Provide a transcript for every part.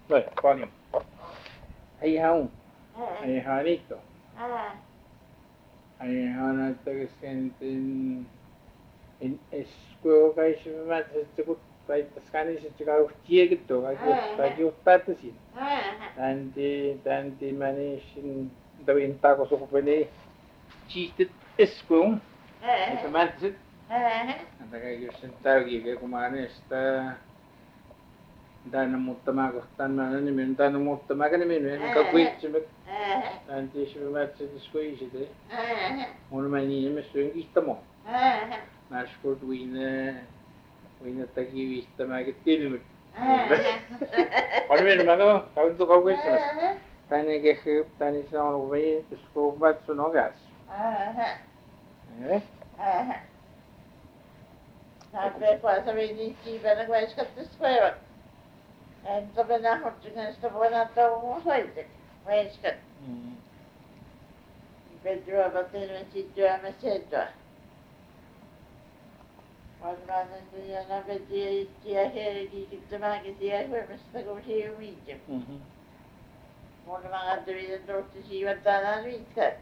Right, volume. Hey, how? Hey, Juanito. Hey, Juanito, que siente en escuela que se me mata, se te vai tascani se te cau tiega to, que eu tato sim. Tanti manishin dawin tako so kupene chiste escuela. Esse mata se. Anda que eu sentar aqui que como esta dana muttamago tanna nimen dana muttamaga nimen kakwitchimet antishmat squeeze monumani mesuen istamo nashkurt wina tagi istamaga tilmut olmen mago kauntu kakwitchimet tani ke tani son we skobat sunogas Sabe quase vedi chi per questo che scrive. E dove na hotugan sta buona to hoite. Questo. Vedrò a battere si già ma sento. Quando io non vedi chi è che domani che sia come sta con il video. Quando magari devi tornare si va da vita.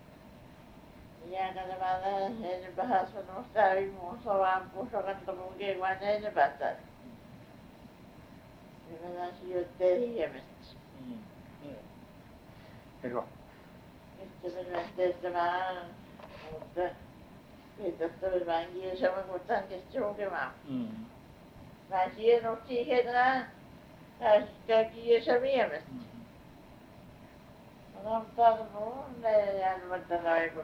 Ja kadang-kadang ini bahas menustari musuh lampu sokan temuke wana ini batas. Ini siut dari ya mesti. Ego. Itu benar teman. Udah. Itu tuh bangi sama kutan kecil ke mam. Masih nukti kena. Kaki sama ya mesti. Orang tahu nih yang betul itu.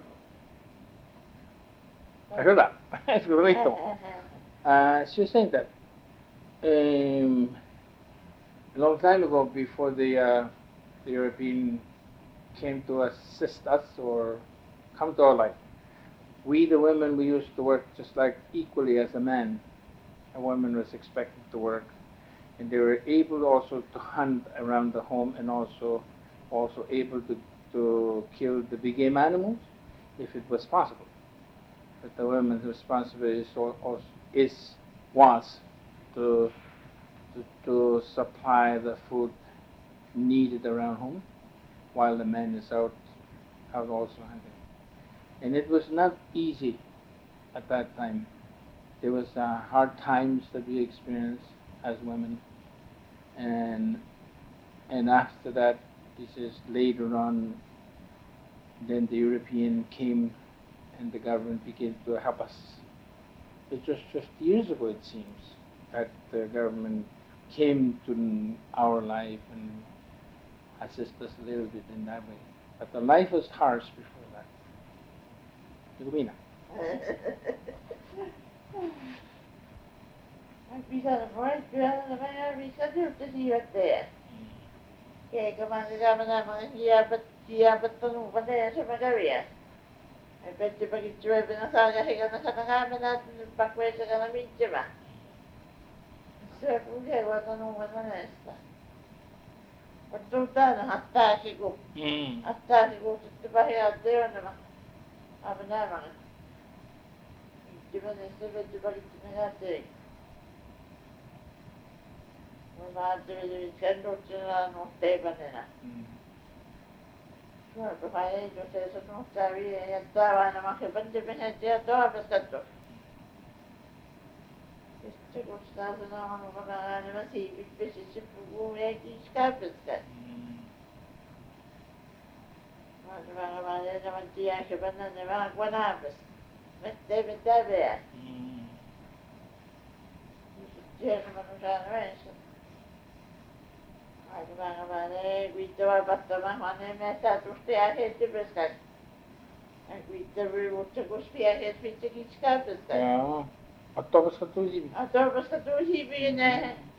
I heard that. It's really cool. She was saying that a long time ago, before the European came to assist us or come to our life, we the women, we used to work just like equally as a man. A woman was expected to work, and they were able also to hunt around the home and also able to kill the big game animals if it was possible. But the woman's responsibility was to supply the food needed around home, while the man is out also hunting. And it was not easy at that time. There was hard times that we experienced as women, and after that, this is later on. Then the European came. And the government began to help us. It was just years ago, it seems, that the government came to our life and assisted us a little bit in that way. But the life was harsh before that. Ilumina. Bisa boleh jual namanya bisa tu sihat deh. Kayak kemarin zaman dia betul pada sama kaya. Perché ci vuoi pensare che non sa camera per questo che non mi diceva. Se pure quando non va onesta. Tutto attacco. Attacco tutti poi a Dio ma aveva. Ci vuole essere per ci negate. Ma deve essere non te banana. Fai se sono stati e stavano ma che bande bene già dopo stato. Questo costato non va ma sì, invece si può e chi scappa. Ma la mattina che vanno ne va a guardare. Mette bene. C'era ma non c'era messo. Bagaimana kita pertama mana masa terus dia itu besar. Kita berusaha terus dia itu kita kita besar. Ya, atau bersatu sih. Atau bersatu sih begini.